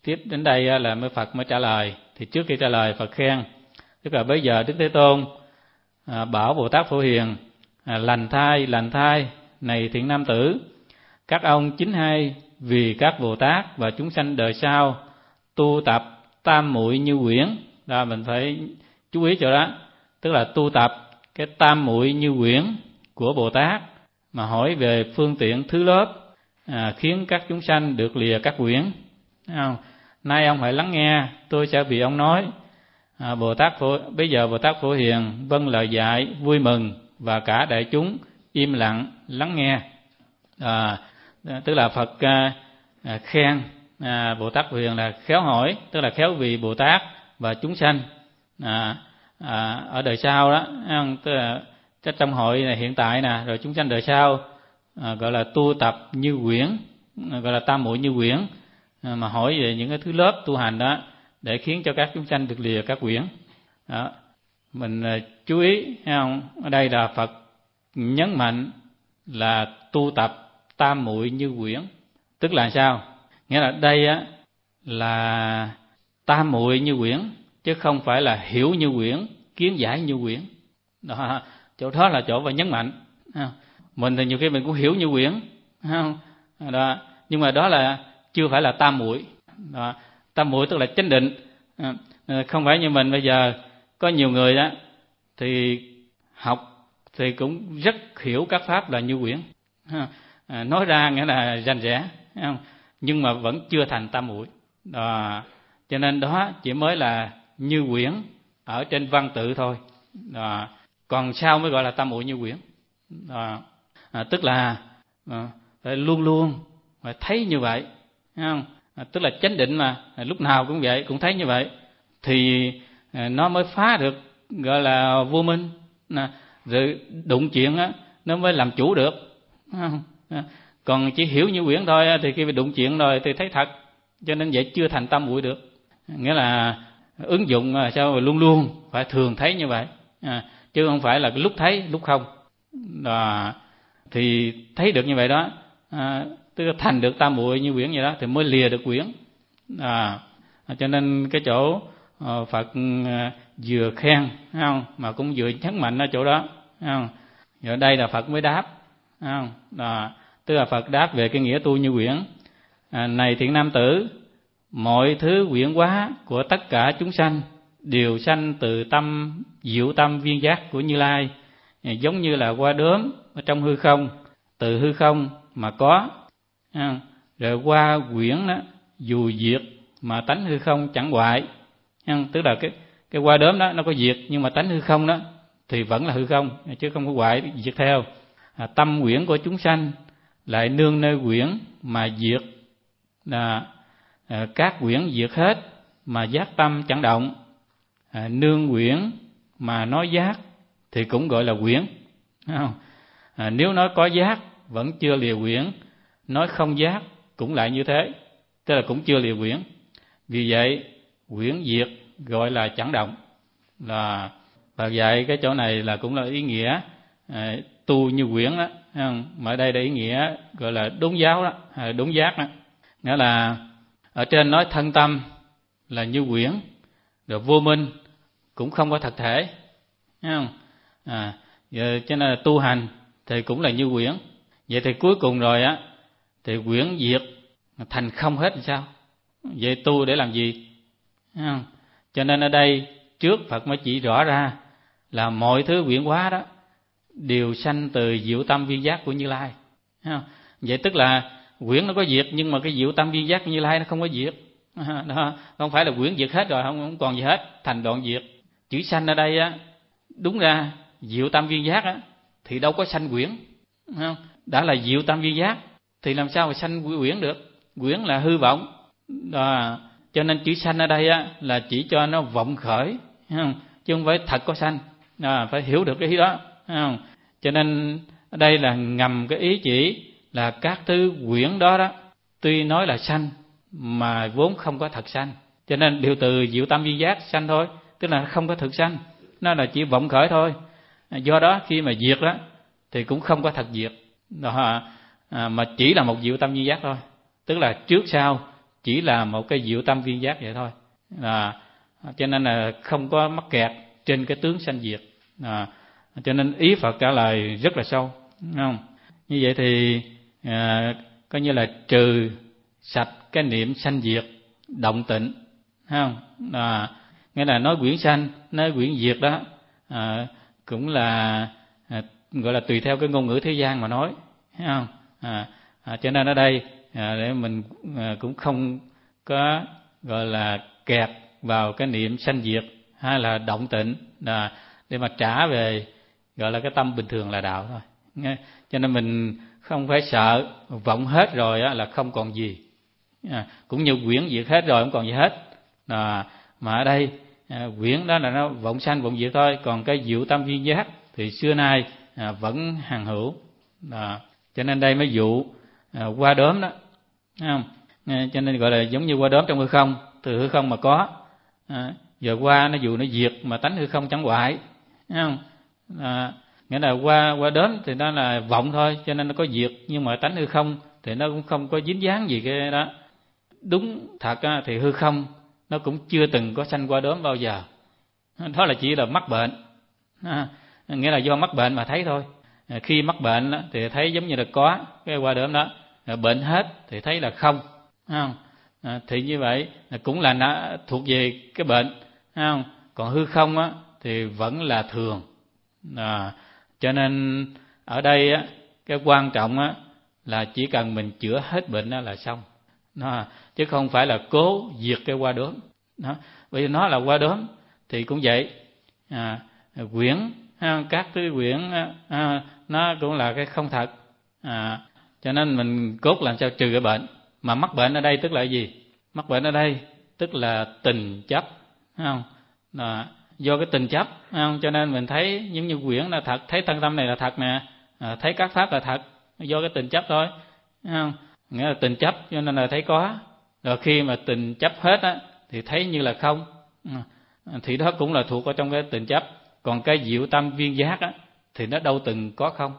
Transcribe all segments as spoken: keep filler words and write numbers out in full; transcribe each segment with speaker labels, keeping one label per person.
Speaker 1: Tiếp đến đây là mới Phật mới trả lời. Thì trước khi trả lời Phật khen, tức là bây giờ Đức Thế Tôn à, bảo Bồ Tát Phổ Hiền à, lành thai lành thai này thiện nam tử, các ông chính hay vì các Bồ Tát và chúng sanh đời sau tu tập tam muội như quyển. Đó, mình phải chú ý chỗ đó, tức là tu tập cái tam muội như quyển của Bồ Tát, mà hỏi về phương tiện thứ lớp à, khiến các chúng sanh được lìa các quyển. Không? Nay ông hãy lắng nghe, tôi sẽ vì ông nói. À, Bồ Tát Phổ, bây giờ Bồ Tát Phổ Hiền vâng lời dạy vui mừng, và cả đại chúng im lặng lắng nghe. À, tức là Phật à, à, khen à, Bồ Tát Phổ Hiền là khéo hỏi, tức là khéo vì Bồ Tát và chúng sanh à, à, ở đời sau đó, tức là trong hội này hiện tại nè, rồi chúng sanh đời sau à, gọi là tu tập như quyển, gọi là tam muội như quyển, à, mà hỏi về những cái thứ lớp tu hành đó để khiến cho các chúng sanh được lìa các quyển. Đó, mình à, chú ý thấy không? Ở đây là Phật nhấn mạnh là tu tập tam muội như quyển, tức là sao? Nghĩa là đây á là tam muội như quyển, chứ không phải là hiểu như quyển, kiến giải như quyển. Đó, chỗ đó là chỗ phải nhấn mạnh. Mình thì nhiều khi mình cũng hiểu như quyển, không? Đó, nhưng mà đó là chưa phải là tam muội. Đó, tam muội tức là chánh định, không phải như mình bây giờ có nhiều người đó thì học thì cũng rất hiểu các pháp là như quyển, nói ra nghĩa là rành rẽ, không? Nhưng mà vẫn chưa thành tam muội. Đó, cho nên đó chỉ mới là như quyển ở trên văn tự thôi. Đó, còn sau mới gọi là tam muội như quyển. Đó, à, tức là à, phải luôn luôn phải thấy như vậy, thấy không? À, tức là chánh định mà à, lúc nào cũng vậy, cũng thấy như vậy thì à, nó mới phá được gọi là vô minh. À, rồi đụng chuyện á nó mới làm chủ được, không? À, còn chỉ hiểu như quyển thôi thì khi đụng chuyện rồi thì thấy thật, cho nên vậy chưa thành tam muội được. Nghĩa là ứng dụng sao luôn luôn phải thường thấy như vậy, à, chứ không phải là lúc thấy lúc không. Đó, thì thấy được như vậy đó, à, tức là thành được tam muội như quyển vậy đó thì mới lìa được quyển. À, cho nên cái chỗ uh, Phật uh, vừa khen, không, mà cũng vừa nhấn mạnh ở chỗ đó, không? Ở đây là Phật mới đáp, không? Đó, tức là Phật đáp về cái nghĩa tu như quyển. À, này thiện nam tử, mọi thứ quyển hóa của tất cả chúng sanh đều sanh từ tâm diệu tâm viên giác của Như Lai, giống như là qua đốm ở trong hư không, từ hư không mà có, à, rồi qua quyển đó dù diệt mà tánh hư không chẳng hoại, à, tức là cái cái qua đốm đó nó có diệt nhưng mà tánh hư không đó thì vẫn là hư không chứ không có hoại diệt theo. À, tâm quyển của chúng sanh lại nương nơi quyển mà diệt, là à, các quyển diệt hết mà giác tâm chẳng động. À, nương quyển mà nói giác thì cũng gọi là quyển, không? À, nếu nói có giác vẫn chưa lìa quyển, nói không giác cũng lại như thế, tức là cũng chưa lìa quyển. Vì vậy quyển diệt gọi là chẳng động. Là Phật dạy cái chỗ này là cũng là ý nghĩa à, tu như quyển đó, không? Mà ở đây là ý nghĩa gọi là đúng giáo đó, à, đúng giác đó. Nghĩa là ở trên nói thân tâm là như quyển, rồi vô minh cũng không có thật thể, thấy không? À, giờ, cho nên là tu hành thì cũng là như quyển. Vậy thì cuối cùng rồi á thì quyển diệt thành không hết thì sao? Vậy tu để làm gì? Thấy không? Cho nên ở đây trước Phật mới chỉ rõ ra là mọi thứ quyển hóa đó đều sanh từ diệu tâm viên giác của Như Lai. Thấy không? Vậy tức là quyển nó có diệt nhưng mà cái diệu tâm viên giác của Như Lai nó không có diệt. Đó, không phải là quyển diệt hết rồi không, không còn gì hết thành đoạn diệt. Chữ sanh ở đây á, đúng ra diệu tâm viên giác á thì đâu có sanh quyển, không? Đã là diệu tâm viên giác thì làm sao mà sanh quyển được? Quyển là hư vọng. Đó, cho nên chữ sanh ở đây á là chỉ cho nó vọng khởi, không? Chứ không phải thật có sanh. Đó, phải hiểu được cái ý đó, không? Cho nên ở đây là ngầm cái ý chỉ là các thứ quyển đó đó tuy nói là sanh mà vốn không có thật sanh, cho nên đều từ diệu tâm viên giác sanh thôi, tức là không có thực sanh, nó là chỉ vọng khởi thôi. Do đó khi mà diệt đó thì cũng không có thật diệt đó, à, mà chỉ là một diệu tâm viên giác thôi, tức là trước sau chỉ là một cái diệu tâm viên giác vậy thôi. À, cho nên là không có mắc kẹt trên cái tướng sanh diệt. À, cho nên ý Phật trả lời rất là sâu, đúng không? Như vậy thì à, coi như là trừ sạch cái niệm sanh diệt động tịnh, không? À, nghĩa là nói quyển sanh, nói quyển diệt đó à, cũng là à, gọi là tùy theo cái ngôn ngữ thế gian mà nói, thấy không? À, à, cho nên ở đây à, để mình à, cũng không có gọi là kẹt vào cái niệm sanh diệt hay là động tịnh à, để mà trả về gọi là cái tâm bình thường là đạo thôi. Nghe? Cho nên mình không phải sợ vọng hết rồi á, là không còn gì, à, cũng như quyển diệt hết rồi không còn gì hết à, mà ở đây à, quyển đó là nó vọng sanh vọng diệt thôi, còn cái diệu tâm viên giác thì xưa nay à, vẫn hằng hữu à, cho nên đây mới dụ à, qua đốm đó, thấy không? À, cho nên gọi là giống như qua đốm trong hư không, từ hư không mà có à, giờ qua nó dù nó diệt mà tánh hư không chẳng hoại, thấy không? À, nghĩa là qua qua đốm thì nó là vọng thôi, cho nên nó có diệt, nhưng mà tánh hư không thì nó cũng không có dính dáng gì cái đó. Đúng thật á, thì hư không nó cũng chưa từng có sanh qua đốm bao giờ, đó là chỉ là mắc bệnh à, nghĩa là do mắc bệnh mà thấy thôi. À, khi mắc bệnh đó, thì thấy giống như là có cái qua đốm đó, à, bệnh hết thì thấy là không, không? À, thì như vậy cũng là nó thuộc về cái bệnh, không? Còn hư không á, thì vẫn là thường à, cho nên ở đây á, cái quan trọng á, là chỉ cần mình chữa hết bệnh đó là xong đó, chứ không phải là cố diệt cái qua đốm đó. Bởi vì nó là qua đốm thì cũng vậy à, quyển ha, các cái quyển à, nó cũng là cái không thật à, cho nên mình cốt làm sao trừ cái bệnh. Mà mắc bệnh ở đây tức là gì? Mắc bệnh ở đây tức là tình chấp, không? À, do cái tình chấp, không? Cho nên mình thấy những như quyển là thật, thấy thân tâm này là thật nè, à, thấy các pháp là thật, do cái tình chấp thôi, không? Nghĩa là tình chấp cho nên là thấy có, rồi khi mà tình chấp hết á thì thấy như là không, à, thì đó cũng là thuộc ở trong cái tình chấp. Còn cái diệu tâm viên giác á thì nó đâu từng có không,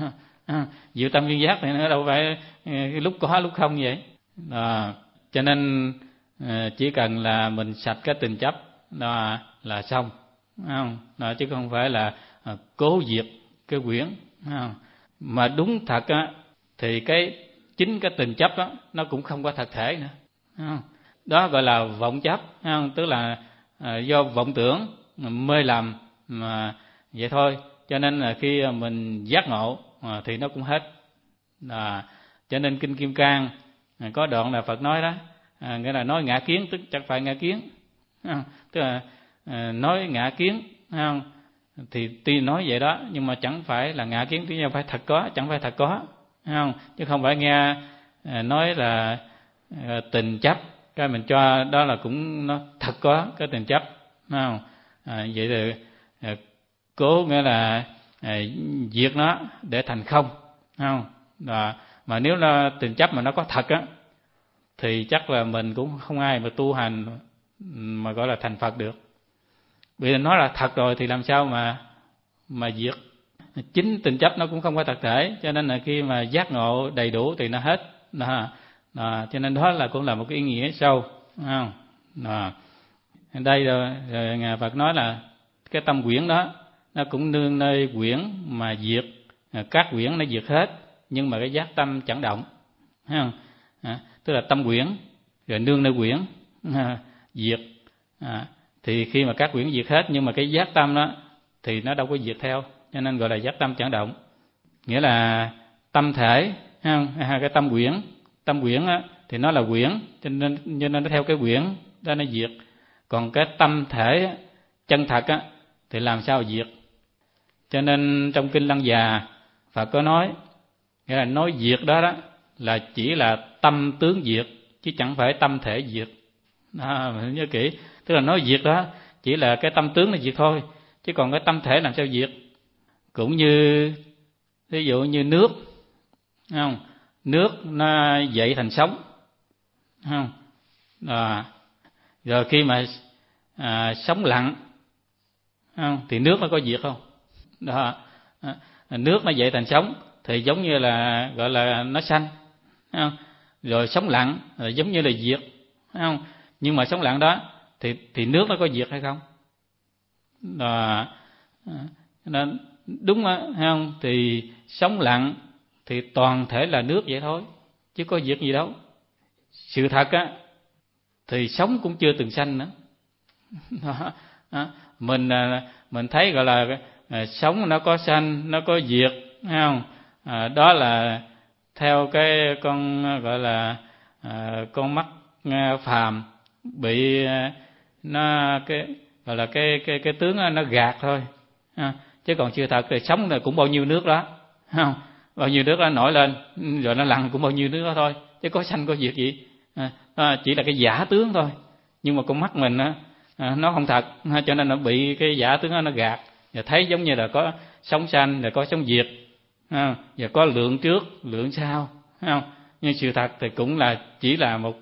Speaker 1: à, diệu tâm viên giác thì nó đâu phải lúc có lúc không vậy à, cho nên chỉ cần là mình sạch cái tình chấp đó là xong, không? Đó, chứ không phải là cố diệt cái quyển, không? Mà đúng thật á thì cái chính cái tình chấp đó nó cũng không có thật thể nữa, không? Đó gọi là vọng chấp, không? Tức là à, do vọng tưởng mê lầm mà vậy thôi. Cho nên là khi mình giác ngộ à, thì nó cũng hết à, cho nên Kinh Kim Cang à, có đoạn là Phật nói đó à, nghĩa là nói ngã kiến tức chẳng phải ngã kiến, không? Tức là à, nói ngã kiến, không? Thì tuy nói vậy đó nhưng mà chẳng phải là ngã kiến, chứ phải thật có, chẳng phải thật có, không? Chứ không phải nghe à, nói là à, tình chấp cái mình cho đó là cũng nó thật có cái tình chấp, không? À, vậy thì à, cố nghĩa là à, diệt nó để thành không, không? À, mà nếu nó tình chấp mà nó có thật á thì chắc là mình cũng không ai mà tu hành mà gọi là thành Phật được. Vì nó là thật rồi thì làm sao mà mà diệt. Chính tình chấp nó cũng không có thật thể, cho nên là khi mà giác ngộ đầy đủ thì nó hết. Đó. Đó. Cho nên đó là cũng là một cái ý nghĩa sâu, không? Đó. Đây rồi, rồi Ngài Phật nói là cái tâm quyển đó nó cũng nương nơi quyển mà diệt, các quyển nó diệt hết nhưng mà cái giác tâm chẳng động, thấy không? À, tức là tâm quyển rồi nương nơi quyển à, diệt à, thì khi mà các quyển diệt hết nhưng mà cái giác tâm đó thì nó đâu có diệt theo, cho nên gọi là giác tâm chẳng động. Nghĩa là tâm thể, thấy không? À, cái tâm quyển, tâm quyển á, thì nó là quyển, cho nên, cho nên nó theo cái quyển đó nó diệt. Còn cái tâm thể chân thật á thì làm sao diệt? Cho nên trong Kinh Lăng Già Phật có nói, nghĩa là nói diệt đó đó là chỉ là tâm tướng diệt chứ chẳng phải tâm thể diệt. À, mình nhớ kỹ, tức là nói diệt đó chỉ là cái tâm tướng là diệt thôi, chứ còn cái tâm thể làm sao diệt? Cũng như ví dụ như nước, không? Nước nó dậy thành sóng, không? À, rồi khi mà à, sóng lặng, không? Thì nước nó có diệt không? Đó, à, nước nó dậy thành sóng thì giống như là gọi là nó sanh, không? rồi sống lặng là giống như là diệt, thấy không? Nhưng mà sống lặng đó thì thì nước nó có diệt hay không? Đó, nên đúng á, thấy không? Thì sống lặng thì toàn thể là nước vậy thôi, chứ có diệt gì đâu. Sự thật á thì sống cũng chưa từng sanh nữa. Đó, đó. Mình mình thấy gọi là à, sống nó có sanh, nó có diệt, thấy không? À, đó là theo cái con gọi là à, con mắt phàm bị nó cái gọi là cái cái cái tướng nó gạt thôi, à, chứ còn sự thật thì sống là cũng bao nhiêu nước đó, không? Bao nhiêu nước đó nổi lên rồi nó lặn cũng bao nhiêu nước đó thôi, chứ có sanh có diệt gì, à, à, chỉ là cái giả tướng thôi. Nhưng mà con mắt mình á, à, nó không thật, cho nên nó bị cái giả tướng đó nó gạt, và thấy giống như là có sống sanh rồi có sống diệt, à, và có lượng trước lượng sau, thấy không? Nhưng sự thật thì cũng là chỉ là một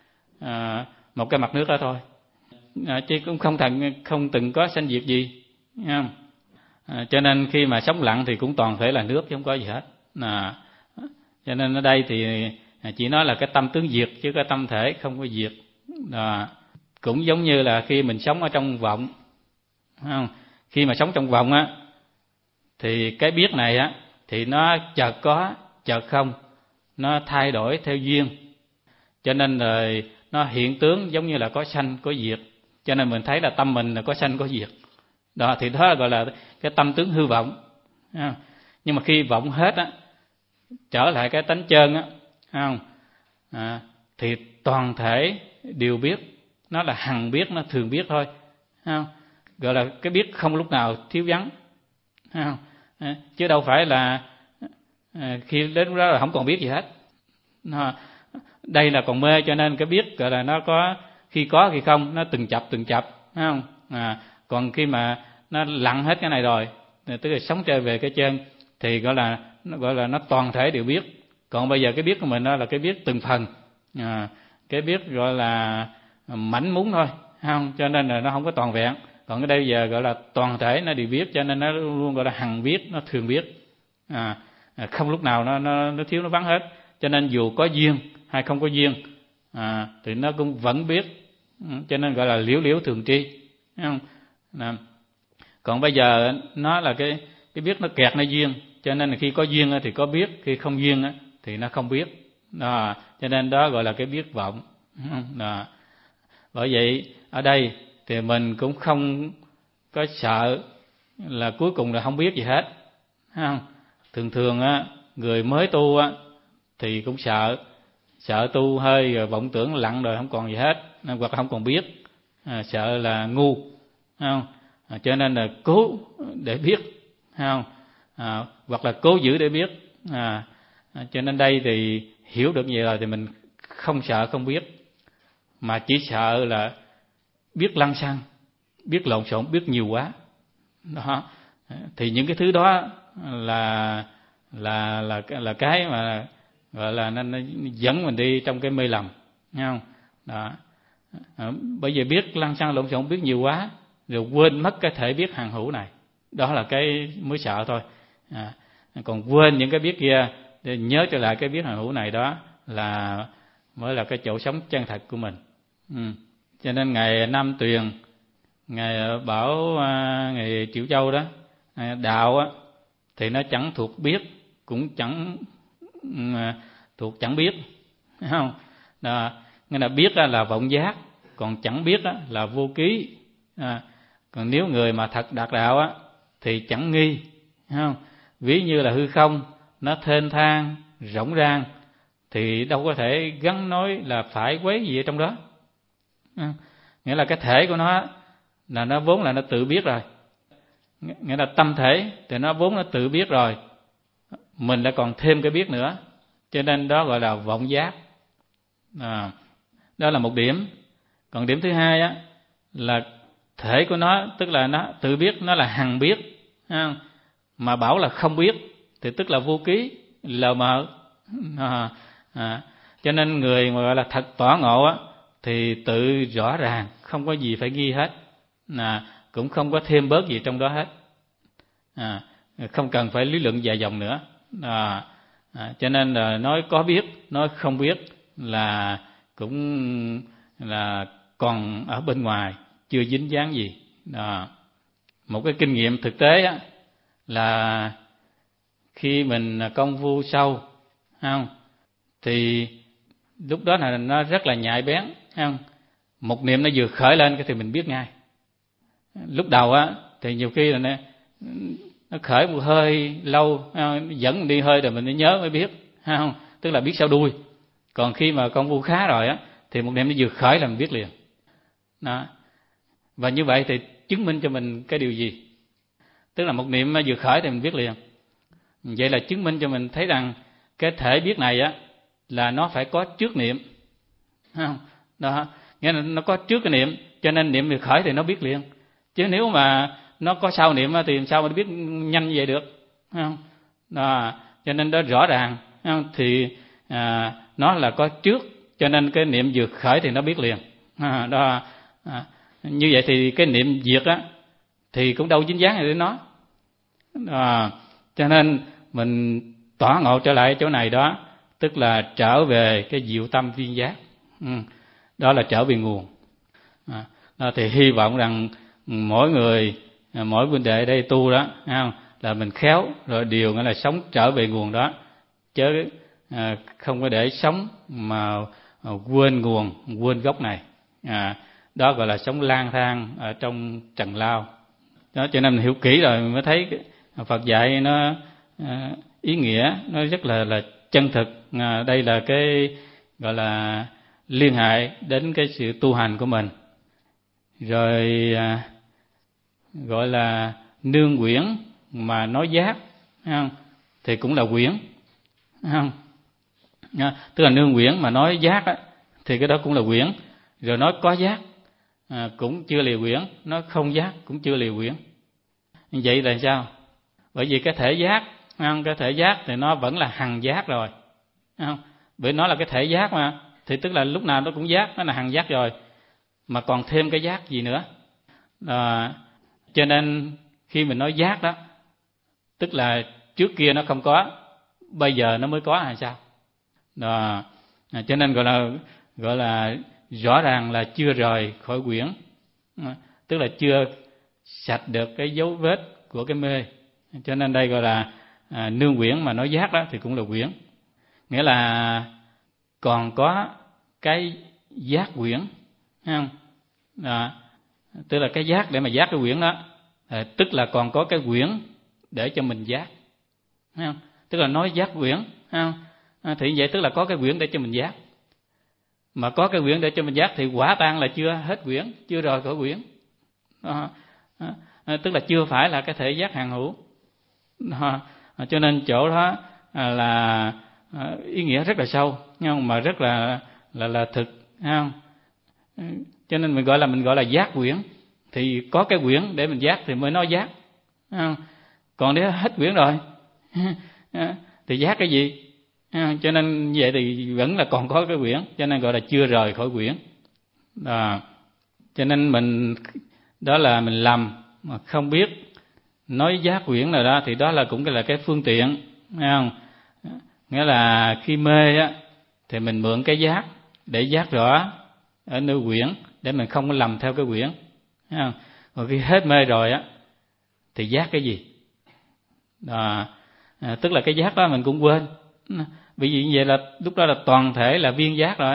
Speaker 1: à, một cái mặt nước đó thôi, à, chứ cũng không thành không từng có sanh diệt gì, thấy không? À, cho nên khi mà sống lặng thì cũng toàn thể là nước chứ không có gì hết. À, cho nên ở đây thì chỉ nói là cái tâm tướng diệt chứ cái tâm thể không có diệt. À, cũng giống như là khi mình sống ở trong vọng, không? Khi mà sống trong vọng á thì cái biết này á thì nó chợt có chợt không, nó thay đổi theo duyên, cho nên rồi nó hiện tướng giống như là có sanh có diệt, cho nên mình thấy là tâm mình là có sanh có diệt. Đó thì đó là gọi là cái tâm tướng hư vọng. Nhưng mà khi vọng hết á, trở lại cái tánh chân á, không? À, thì toàn thể đều biết, nó là hằng biết, nó thường biết thôi, không? Gọi là cái biết không lúc nào thiếu vắng, không? À, chứ đâu phải là à, khi đến đó là không còn biết gì hết. Nó, đây là còn mê, cho nên cái biết gọi là nó có khi có khi không, nó từng chập từng chập, thấy không? À, còn khi mà nó lặng hết cái này rồi, tức là sống trở về cái chân, thì gọi là nó gọi là nó toàn thể đều biết. Còn bây giờ cái biết của mình đó là cái biết từng phần, à, cái biết gọi là mảnh mún thôi, không? Cho nên là nó không có toàn vẹn. Còn cái đây giờ gọi là toàn thể nó đều biết, cho nên nó luôn gọi là hằng biết, nó thường biết, à, không lúc nào nó, nó nó thiếu nó vắng hết. Cho nên dù có duyên hay không có duyên, à, thì nó cũng vẫn biết, cho nên gọi là liễu liễu thường tri, thấy không? À, còn bây giờ nó là cái cái biết nó kẹt nơi duyên, cho nên là khi có duyên thì có biết, khi không duyên thì nó không biết. Đó, cho nên đó gọi là cái biết vọng. Đó. Bởi vậy ở đây thì mình cũng không có sợ là cuối cùng là không biết gì hết, không? Thường thường á, người mới tu á thì cũng sợ, sợ tu hơi rồi vọng tưởng lặng rồi không còn gì hết, hoặc là không còn biết, à, sợ là ngu, không? À, cho nên là cố để biết, không? À, hoặc là cố giữ để biết, à, à, cho nên đây thì hiểu được vậy rồi thì mình không sợ không biết, mà chỉ sợ là biết lăng xăng, biết lộn xộn, biết nhiều quá. Đó, thì những cái thứ đó là là là là cái mà gọi là nó, nó dẫn mình đi trong cái mê lầm, nghe không? Đó, à, bởi vì biết lăng xăng lộn xộn, biết nhiều quá rồi quên mất cái thể biết hằng hữu này, đó là cái mới sợ thôi. À, còn quên những cái biết kia để nhớ trở lại cái biết hằng hữu này, đó là mới là cái chỗ sống chân thật của mình. Ừ. Cho nên ngài Nam Tuyền, ngài bảo à, ngài Triệu Châu đó, à, đạo á thì nó chẳng thuộc biết, cũng chẳng à, thuộc chẳng biết, thấy không? Đó, nghĩa là biết là vọng giác, còn chẳng biết là vô ký. À, còn nếu người mà thật đạt đạo á thì chẳng nghi, thấy không? Ví như là hư không nó thênh thang rỗng rang thì đâu có thể gắn nói là phải quấy gì ở trong đó. À, nghĩa là cái thể của nó là nó vốn là nó tự biết rồi, nghĩa là tâm thể thì nó vốn nó tự biết rồi, mình đã còn thêm cái biết nữa, cho nên đó gọi là vọng giác. À, đó là một điểm. Còn điểm thứ hai á là thể của nó, tức là nó tự biết, nó là hằng biết, à, mà bảo là không biết thì tức là vô ký, lờ mờ. À, à, cho nên người mà gọi là thật tỏ ngộ á thì tự rõ ràng, không có gì phải ghi hết, à, cũng không có thêm bớt gì trong đó hết, à, không cần phải lý luận dài dòng nữa. À, à, cho nên là nói có biết, nói không biết là cũng là còn ở bên ngoài, chưa dính dáng gì. Đó. Một cái kinh nghiệm thực tế á, là khi mình công phu sâu, không, thì lúc đó là nó rất là nhạy bén, không? Một niệm nó vừa khởi lên thì mình biết ngay. Lúc đầu á thì nhiều khi là nó, nó khởi một hơi lâu, không? Dẫn đi hơi rồi mình mới nhớ mới biết, không? Tức là biết sau đuôi. Còn khi mà công phu khá rồi á thì một niệm nó vừa khởi là mình biết liền. Đó. Và như vậy thì chứng minh cho mình cái điều gì? Tức là một niệm vừa khởi thì mình biết liền. Vậy là chứng minh cho mình thấy rằng cái thể biết này á là nó phải có trước niệm, không? Đó, nghĩa là nó có trước cái niệm, cho nên niệm vừa khởi thì nó biết liền. Chứ nếu mà nó có sau niệm thì làm sao mà biết nhanh như vậy được, không? Đó, cho nên đó rõ ràng, không? Thì à, nó là có trước, cho nên cái niệm vừa khởi thì nó biết liền. À, đó, à, như vậy thì cái niệm diệt á thì cũng đâu dính dáng gì đến nó. À, cho nên mình tỏa ngộ trở lại chỗ này đó, tức là trở về cái diệu tâm viên giác. Ừ, đó là trở về nguồn. À, đó thì hy vọng rằng mỗi người, mỗi huynh đệ đây tu đó, không, là mình khéo rồi điều nghĩa là sống trở về nguồn đó, chứ à, không có để sống mà à, quên nguồn, quên gốc này. À, đó gọi là sống lang thang ở trong trần lao. Đó, cho nên mình hiểu kỹ rồi mình mới thấy Phật dạy nó à, ý nghĩa nó rất là là chân thực. À, đây là cái gọi là liên hệ đến cái sự tu hành của mình. Rồi à, gọi là nương quyển mà nói giác, không? Thì cũng là quyển, không? À, tức là nương quyển mà nói giác á, thì cái đó cũng là quyển. Rồi nói có giác à, cũng chưa lìa quyển, nói không giác cũng chưa lìa quyển. Như vậy là sao? Bởi vì cái thể giác, không? Cái thể giác thì nó vẫn là hằng giác rồi, không? Bởi nó là cái thể giác mà, thì tức là lúc nào nó cũng giác, nó là hằng giác rồi, mà còn thêm cái giác gì nữa. À, cho nên khi mình nói giác đó, tức là trước kia nó không có, bây giờ nó mới có hay sao? Đó. À, cho nên gọi là gọi là rõ ràng là chưa rời khỏi quyển, à, tức là chưa sạch được cái dấu vết của cái mê. Cho nên đây gọi là à, nương quyển mà nói giác đó thì cũng là quyển, nghĩa là còn có cái giác quyển, không? À, tức là cái giác để mà giác cái quyển đó, à, tức là còn có cái quyển để cho mình giác, không? Tức là nói giác quyển, không? À, thì vậy tức là có cái quyển để cho mình giác, mà có cái quyển để cho mình giác thì quả tan là chưa hết quyển, chưa rời khỏi quyển. À, à, tức là chưa phải là cái thể giác hằng hữu. À, cho nên chỗ đó à, là à, ý nghĩa rất là sâu, nhưng mà rất là là là thực, không? Cho nên mình gọi là mình gọi là giác quyển, thì có cái quyển để mình giác thì mới nói giác, không? Còn nếu hết quyển rồi thì giác cái gì? Cho nên vậy thì vẫn là còn có cái quyển, cho nên gọi là chưa rời khỏi quyển. À, cho nên mình đó là mình lầm mà không biết nói giác quyển nào đó, thì đó là cũng là cái phương tiện, thấy không? Nghĩa là khi mê á thì mình mượn cái giác để giác rõ ở nơi quyển, để mình không có lầm theo cái quyển, thấy không? Còn khi hết mê rồi á thì giác cái gì? À, à, tức là cái giác đó mình cũng quên. Bởi vì như vậy là lúc đó là toàn thể là viên giác rồi.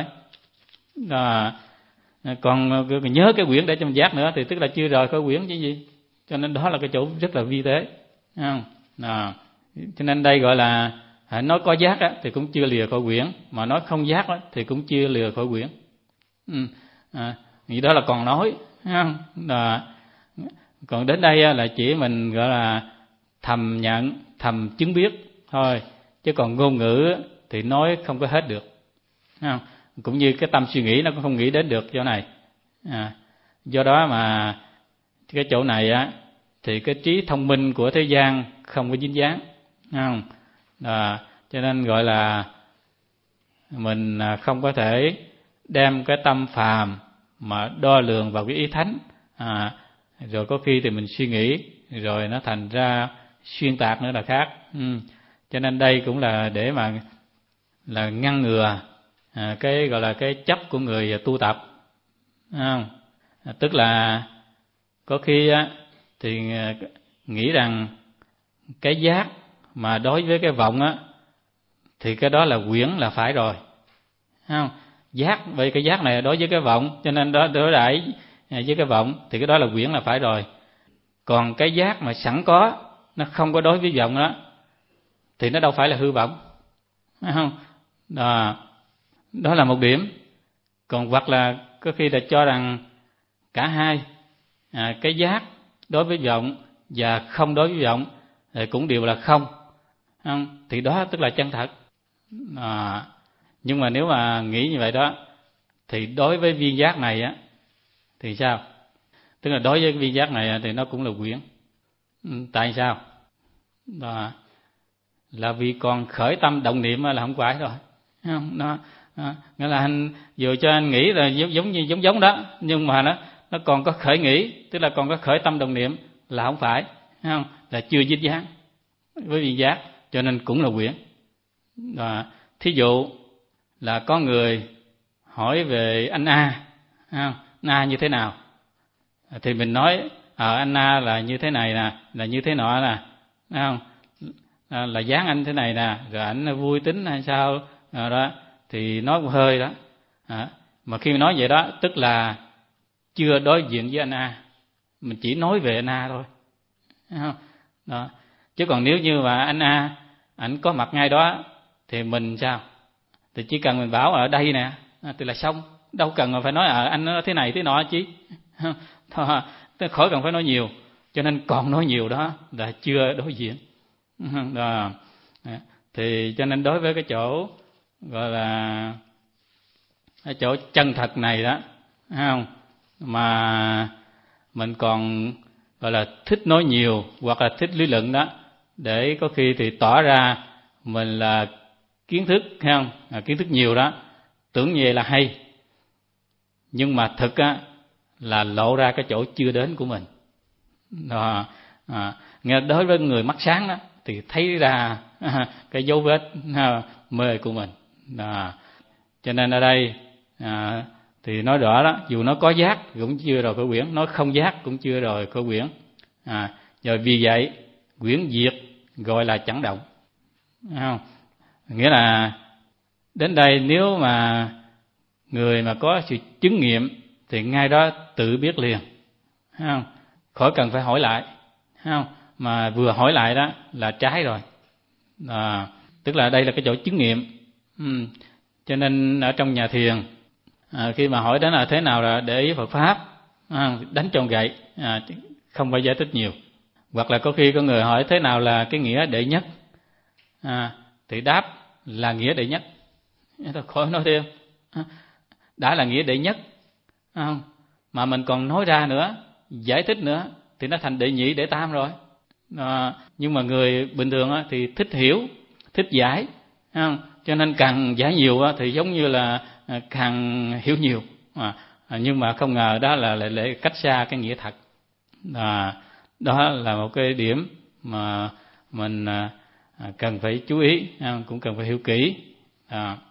Speaker 1: À, còn nhớ cái quyển để cho mình giác nữa thì tức là chưa rời khỏi quyển chứ gì. Cho nên đó là cái chỗ rất là vi tế, không? À, cho nên đây gọi là nói có giác á, thì cũng chưa lìa khỏi quyển, mà nói không giác á, thì cũng chưa lìa khỏi quyển. Ừ. À, thì đó là còn nói, không? À, còn đến đây là chỉ mình gọi là thầm nhận, thầm chứng biết thôi, chứ còn ngôn ngữ thì nói không có hết được, không? Cũng như cái tâm suy nghĩ nó cũng không nghĩ đến được chỗ này. À, do đó mà cái chỗ này á thì cái trí thông minh của thế gian không có dính dáng, không? À, cho nên gọi là mình không có thể đem cái tâm phàm mà đo lường vào cái ý thánh, à, rồi có khi thì mình suy nghĩ rồi nó thành ra xuyên tạc nữa là khác. Ừ. Cho nên đây cũng là để mà là ngăn ngừa à, cái gọi là cái chấp của người tu tập, không? À, tức là có khi á, thì nghĩ rằng cái giác mà đối với cái vọng á thì cái đó là quyển là phải rồi, không? Giác vậy cái giác này đối với cái vọng, cho nên đó đối đãi với cái vọng thì cái đó là quyển là phải rồi. Còn cái giác mà sẵn có, nó không có đối với vọng đó thì nó đâu phải là hư vọng, không? Đó, đó là một điểm. Còn hoặc là có khi là cho rằng cả hai, à, cái giác đối với vọng và không đối với vọng thì cũng đều là không, không? Thì đó tức là chân thật. À, nhưng mà nếu mà nghĩ như vậy đó thì đối với viên giác này á thì sao? Tức là đối với viên giác này thì nó cũng là quyển. Tại sao? Đó, là vì còn khởi tâm động niệm là không phải rồi, không? Nó, nó nghĩa là anh vừa cho anh nghĩ là giống giống như giống giống đó, nhưng mà nó nó còn có khởi nghĩ, tức là còn có khởi tâm đồng niệm là không phải, không? Là chưa dính dáng với viên giác, cho nên cũng là quyển. Đó. Thí dụ là có người hỏi về anh A, không? Anh A như thế nào? Thì mình nói à, anh A là như thế này nè, là như thế nọ nè, không? À, là dáng anh thế này nè, rồi ảnh vui tính hay sao à, đó thì nói một hơi đó. À, mà khi nói vậy đó tức là chưa đối diện với anh A, mình chỉ nói về anh A thôi, không? Đó. Chứ còn nếu như mà anh A ảnh có mặt ngay đó thì mình sao? Thì chỉ cần mình bảo ở đây nè thì là xong, đâu cần mà phải nói ở à, anh nó thế này thế nọ chứ, thôi khỏi cần phải nói nhiều. Cho nên còn nói nhiều đó là chưa đối diện. Đó. Thì cho nên đối với cái chỗ gọi là cái chỗ chân thật này đó, không? Mà mình còn gọi là thích nói nhiều hoặc là thích lý luận đó, để có khi thì tỏ ra mình là kiến thức, thấy không? À, kiến thức nhiều đó, tưởng như vậy là hay, nhưng mà thực á là lộ ra cái chỗ chưa đến của mình. Đó. À, nghe đối với người mắt sáng đó thì thấy ra à, cái dấu vết à, mê của mình. Đó. Cho nên ở đây à, thì nói rõ đó, dù nó có giác cũng chưa rồi khởi quyển, nói không giác cũng chưa rồi khởi quyển. À, rồi vì vậy quyển diệt gọi là chẳng động, không? Nghĩa là đến đây nếu mà người mà có sự chứng nghiệm thì ngay đó tự biết liền, không? Khỏi cần phải hỏi lại, không? Mà vừa hỏi lại đó là trái rồi. À, tức là đây là cái chỗ chứng nghiệm. Ừ. Cho nên ở trong nhà thiền à, khi mà hỏi đến là thế nào là để ý Phật pháp, à, đánh trong gậy, à, không phải giải thích nhiều. Hoặc là có khi có người hỏi thế nào là cái nghĩa đệ nhất, à, thì đáp là nghĩa đệ nhất. Thôi khỏi nói thêm, đã là nghĩa đệ nhất, không? Mà mình còn nói ra nữa, giải thích nữa thì nó thành đệ nhị, đệ tam rồi. À, nhưng mà người bình thường á, thì thích hiểu, thích giải, không? Cho nên càng giải nhiều á, thì giống như là càng hiểu nhiều. À, nhưng mà không ngờ đó là lại, lại cách xa cái nghĩa thật. À, đó là một cái điểm mà mình à, cần phải chú ý, cũng cần phải hiểu kỹ. À.